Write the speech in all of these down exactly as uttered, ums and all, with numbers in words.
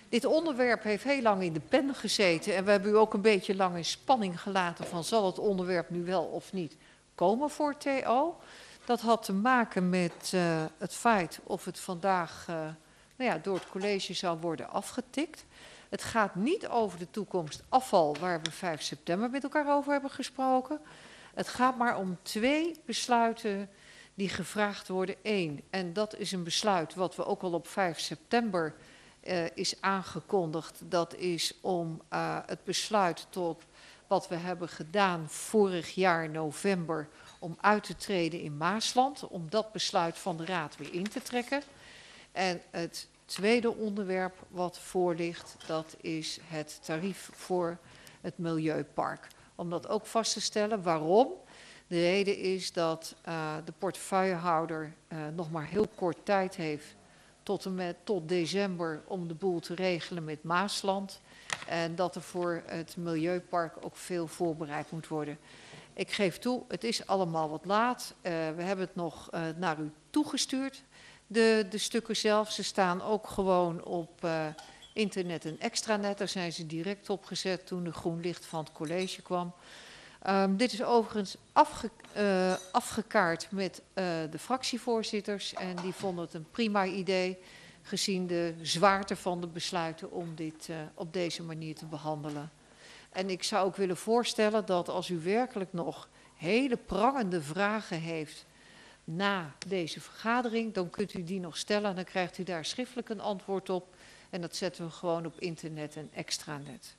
Dit onderwerp heeft heel lang in de pen gezeten en we hebben u ook een beetje lang in spanning gelaten van zal het onderwerp nu wel of niet komen voor T O. Dat had te maken met uh, het feit of het vandaag uh, nou ja, door het college zou worden afgetikt. Het gaat niet over de toekomst afval waar we vijf september met elkaar over hebben gesproken. Het gaat maar om twee besluiten die gevraagd worden. Eén, en dat is een besluit wat we ook al op vijf september uh, is aangekondigd. Dat is om uh, het besluit tot wat we hebben gedaan vorig jaar november om uit te treden in Maasland. Om dat besluit van de Raad weer in te trekken. En het tweede onderwerp wat voor ligt, dat is het tarief voor het Milieupark. Om dat ook vast te stellen. Waarom? De reden is dat uh, de portefeuillehouder uh, nog maar heel kort tijd heeft tot, en met, tot december om de boel te regelen met Maasland. En dat er voor het Milieupark ook veel voorbereid moet worden. Ik geef toe, het is allemaal wat laat. Uh, we hebben het nog uh, naar u toegestuurd, de, de stukken zelf. Ze staan ook gewoon op uh, internet en extranet. Daar zijn ze direct op gezet toen de groen licht van het college kwam. Um, dit is overigens afge, uh, afgekaart met uh, de fractievoorzitters. En die vonden het een prima idee, gezien de zwaarte van de besluiten, om dit uh, op deze manier te behandelen. En ik zou ook willen voorstellen dat als u werkelijk nog hele prangende vragen heeft na deze vergadering, dan kunt u die nog stellen en dan krijgt u daar schriftelijk een antwoord op. En dat zetten we gewoon op internet en extranet.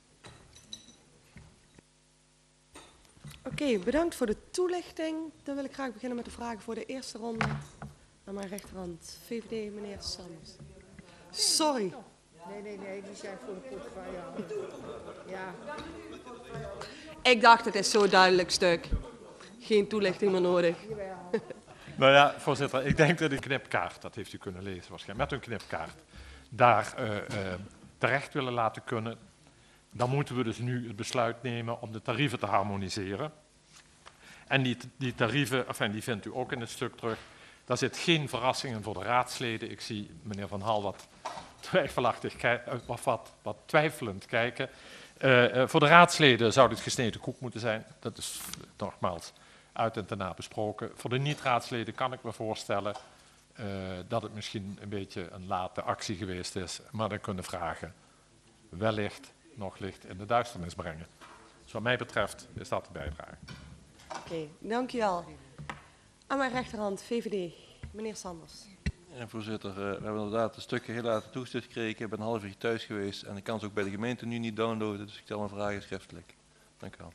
Oké, okay, bedankt voor de toelichting. Dan wil ik graag beginnen met de vragen voor de eerste ronde. Aan mijn rechterhand, V V D, meneer Sanders. Sorry. Nee, nee, nee, die zijn voor de portefeuille. Ja. Ik dacht, het is zo'n duidelijk stuk. Geen toelichting meer nodig. Nou ja, voorzitter, ik denk dat een knipkaart, dat heeft u kunnen lezen waarschijnlijk, met een knipkaart, daar uh, uh, terecht willen laten kunnen. Dan moeten we dus nu het besluit nemen om de tarieven te harmoniseren. En die, die tarieven, enfin, die vindt u ook in het stuk terug. Daar zit geen verrassingen voor de raadsleden. Ik zie meneer Van Hal wat twijfelachtig, wat, wat, wat twijfelend kijken. Uh, uh, voor de raadsleden zou dit gesneden koek moeten zijn. Dat is nogmaals uit en te na besproken. Voor de niet-raadsleden kan ik me voorstellen uh, dat het misschien een beetje een late actie geweest is. Maar dan kunnen vragen wellicht nog licht in de duisternis brengen. Dus wat mij betreft is dat de bijdrage. Oké, okay, dankjewel. Aan mijn rechterhand, V V D, meneer Sanders. Ja, voorzitter, uh, we hebben inderdaad een stukje heel laat toegestuurd gekregen. Ik ben een half uur thuis geweest en ik kan ze ook bij de gemeente nu niet downloaden, dus ik stel mijn vragen schriftelijk. Dank u wel.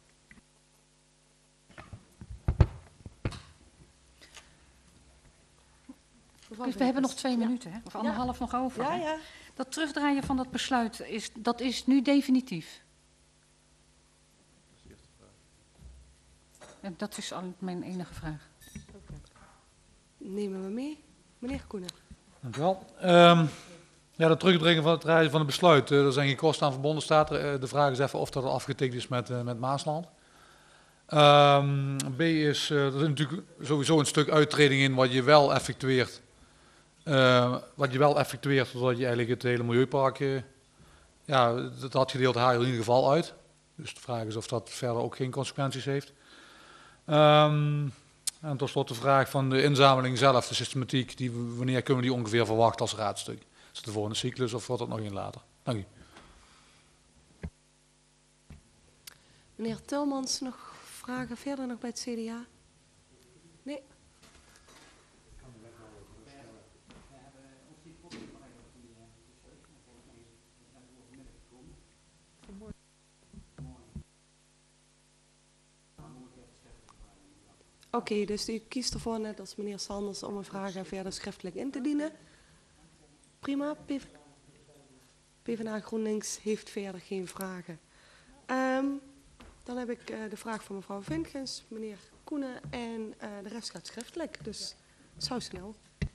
Dus we hebben nog twee minuten, hè? Of anderhalf ja. nog over. Ja, ja. Dat terugdraaien van dat besluit, is, dat is nu definitief. Dat is de eerste vraag. En dat is al mijn enige vraag. Okay. Nemen we mee. Meneer Koenen. Dank u wel. Um, ja, dat terugdringen van het draaien van het besluit, uh, er zijn geen kosten aan verbonden, staat er. Uh, de vraag is even of dat al afgetikt is met, uh, met Maasland. Um, B is, uh, er zit natuurlijk sowieso een stuk uittreding in wat je wel effectueert. Uh, wat je wel effectueert, zodat je eigenlijk het hele milieupark, uh, ja, dat, dat gedeelte haal je in ieder geval uit. Dus de vraag is of dat verder ook geen consequenties heeft. Um, en tot slot de vraag van de inzameling zelf, de systematiek, die, wanneer kunnen we die ongeveer verwachten als raadstuk? Is het de volgende cyclus of wordt dat nog in later? Dank u. Meneer Tulmans, nog vragen verder nog bij het C D A? Nee? Oké, okay, dus u kiest ervoor, net als meneer Sanders, om een vraag verder schriftelijk in te dienen. Prima. PvdA GroenLinks heeft verder geen vragen. Um, dan heb ik uh, de vraag van mevrouw Vinkens, meneer Koenen en uh, de rest gaat schriftelijk. Dus zo snel.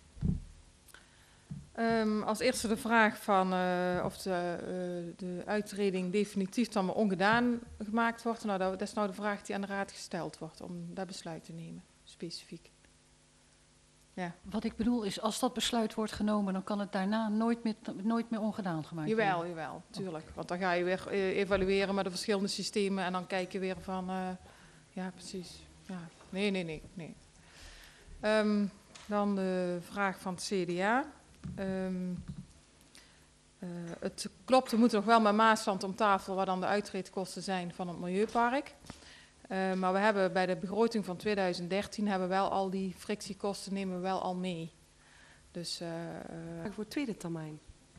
Um, als eerste de vraag van uh, of de, uh, de uittreding definitief dan maar ongedaan gemaakt wordt. Nou, dat is nou de vraag die aan de raad gesteld wordt om dat besluit te nemen, specifiek. Ja. Wat ik bedoel is, als dat besluit wordt genomen, dan kan het daarna nooit meer, nooit meer ongedaan gemaakt worden. Jawel, jawel, tuurlijk. Want dan ga je weer eh, evalueren met de verschillende systemen en dan kijk je weer van, uh, ja precies. Ja. Nee, nee, nee. nee. Um, dan de vraag van het C D A. Um, uh, het klopt, we moeten nog wel met Maasland om tafel waar dan de uitreedkosten zijn van het Milieupark. Uh, maar we hebben bij de begroting van tweeduizend dertien hebben we wel al die frictiekosten nemen we wel al mee. Dus uh, uh, voor tweede termijn.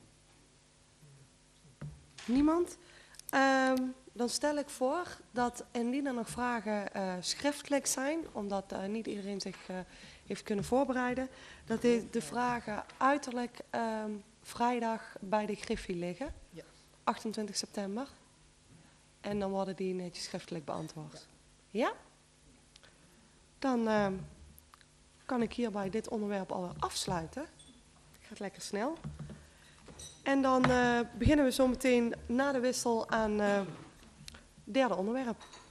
Niemand? Um, dan stel ik voor dat indien er nog vragen uh, schriftelijk zijn, omdat uh, niet iedereen zich uh, heeft kunnen voorbereiden, dat de, de vragen uiterlijk um, vrijdag bij de Griffie liggen, ja. achtentwintig september. En dan worden die netjes schriftelijk beantwoord. Ja? Ja? Dan uh, kan ik hierbij dit onderwerp alweer afsluiten. Het gaat lekker snel. En dan uh, beginnen we zo meteen na de wissel aan het uh, derde onderwerp.